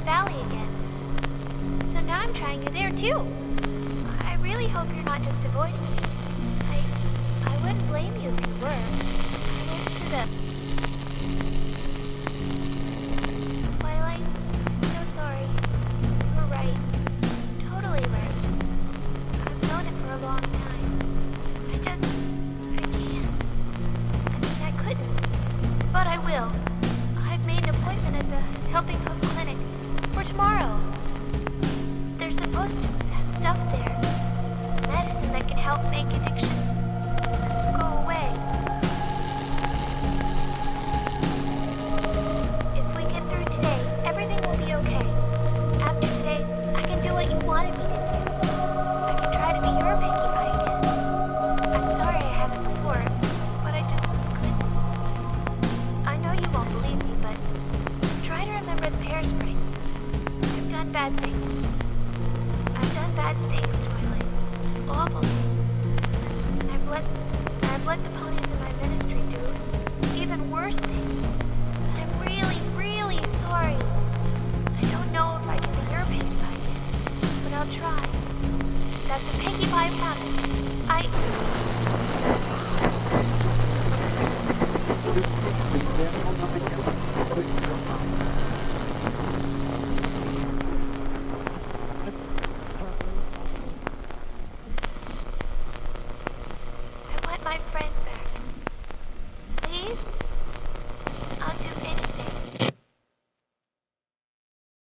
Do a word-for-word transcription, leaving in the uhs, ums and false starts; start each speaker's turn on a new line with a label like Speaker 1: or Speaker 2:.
Speaker 1: Valley again. So now I'm trying you there too. I really hope you're not just avoiding me. I I wouldn't blame you if you were. I went to the Twilight. I'm so sorry. You were right. Totally right. I've known it for a long time. I just I can't. I mean I couldn't. But I will. I've made an appointment at the Helping Hook Clinic for tomorrow. They're supposed to have stuff there. Medicine that can help make addiction go away. If we get through today, everything will be okay. After today, I can do what you wanted me to do. I can try to be your Pinkie Pie again. I'm sorry I haven't before, but I just couldn't. I know you won't believe me, but try to remember the hairspray. I've done bad things.